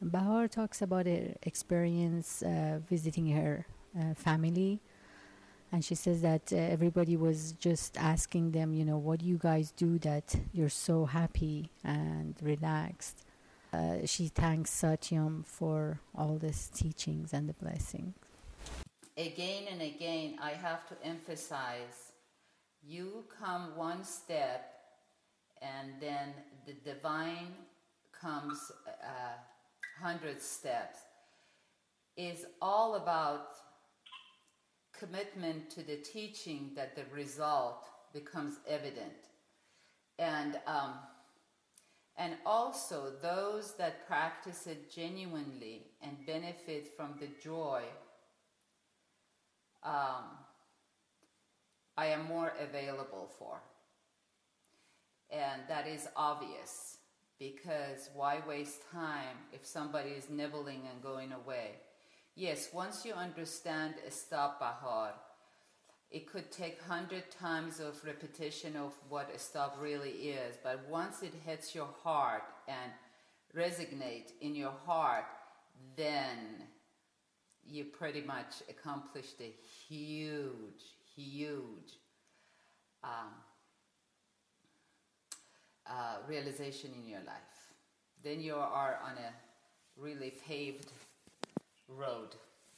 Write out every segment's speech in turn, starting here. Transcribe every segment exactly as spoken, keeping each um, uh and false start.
Bahar talks about her experience uh, visiting her uh, family, and she says that uh, everybody was just asking them, you know, what do you guys do that you're so happy and relaxed? Uh, she thanks Satyam for all these teachings and the blessings. Again and again, I have to emphasize, you come one step, and then the divine comes a hundred steps. Is all about commitment to the teaching that the result becomes evident. And um, and also those that practice it genuinely and benefit from the joy, um, I am more available for. And that is obvious, because why waste time if somebody is nibbling and going away? Yes, once you understand Stop Bahar, it could take hundred times of repetition of what Stop really is, but once it hits your heart and resonate in your heart, then you pretty much accomplished a huge, huge um, uh, realization in your life. Then you are on a really paved road.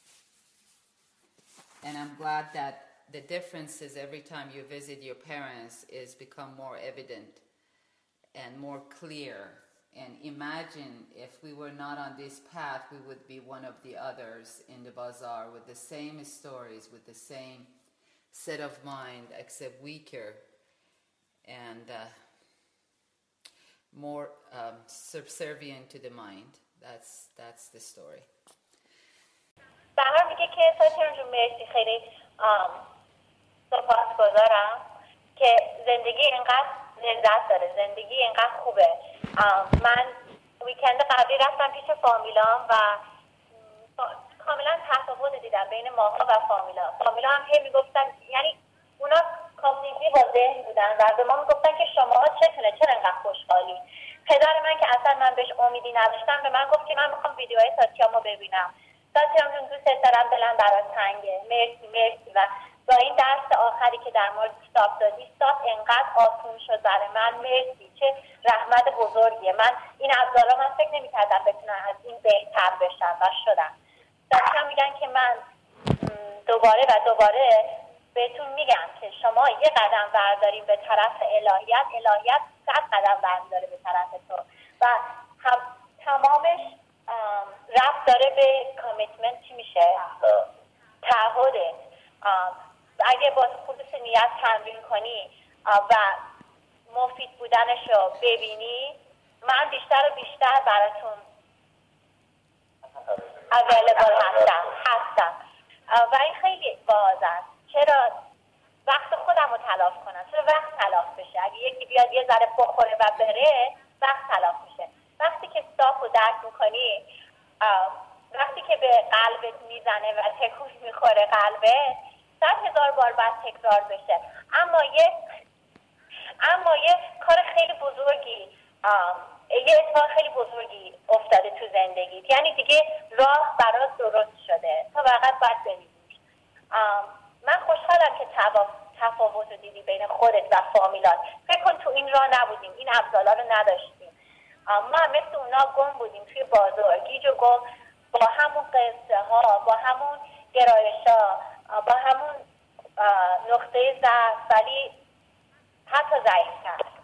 And I'm glad that the differences every time you visit your parents is become more evident and more clear. And imagine if we were not on this path, we would be one of the others in the bazaar with the same stories, with the same set of mind, except weaker and uh, more um, subservient to the mind. That's that's the story. بهار میگه که ساتیان جون مرسی، خیلی سپاسگزارم که زندگی اینقدر لذت داره، زندگی اینقدر خوبه. من ویکند قبلی رفتم پیش فامیلام و کاملا تفاوت دیدم بین ماها و فامیلا. فامیلا هم هی میگفتن، یعنی اونا کامپلیتلی با ذهن بودن و به ما میگفتن که شما چتونه، چرا اینقدر خوشحالی؟ پدر من که اصلا من بهش امیدی نداشتم به من گفت که من میخوام ویدیوهای ساتیامو ببینم. ساتیام جون دوست دارم، دلم برات تنگه، مرسی مرسی. و با این درس آخری که در مورد استاپ دادی، استاپ انقدر آسون شد برای من، مرسی، چه رحمت بزرگیه. من این ابزارا من فکر نمی‌کردم بتونن از این بهتر بشن و شدم. ساتیام میگن که من دوباره و دوباره بهتون میگم که شما یه قدم برداریم به طرف الهیت، الهیت صد قدم برمی‌داره به طرف تو و هم تمامش رفت داره به کامیتمنت. چی میشه؟ تعهده. اگه با خصوص نیت تمرین کنی و مفید بودنش رو ببینی، من بیشتر و بیشتر براتون اویلیبل هستم هستم و این خیلی باز است. چرا وقت خودم رو تلاف کنم؟ چرا وقت تلاف بشه؟ اگه یکی بیاد یه ذره بخوره و بره، وقت تلاف میشه. وقتی که استاپ رو درک میکنی، وقتی که به قلبت میزنه و تکون میخوره قلبت، صد هزار بار باید تکرار بشه. اما یه اما یه کار خیلی بزرگی، یه اتفاق خیلی بزرگی افتاده تو زندگیت، یعنی دیگه راه برات درست شده، تا فقط باید ببینیش. من خوشحالم که تفاوت رو دیدی بین خودت و فامیلات. فکر کن تو این راه نبودیم، این ابزالا رو نداشتیم، ما هم مثل اونا گم بودیم توی بازار، گیج و گم، با همون قصه ها، با همون گرایش ها، با همون نقطه ضعف، ولی حتی ضعیفتر.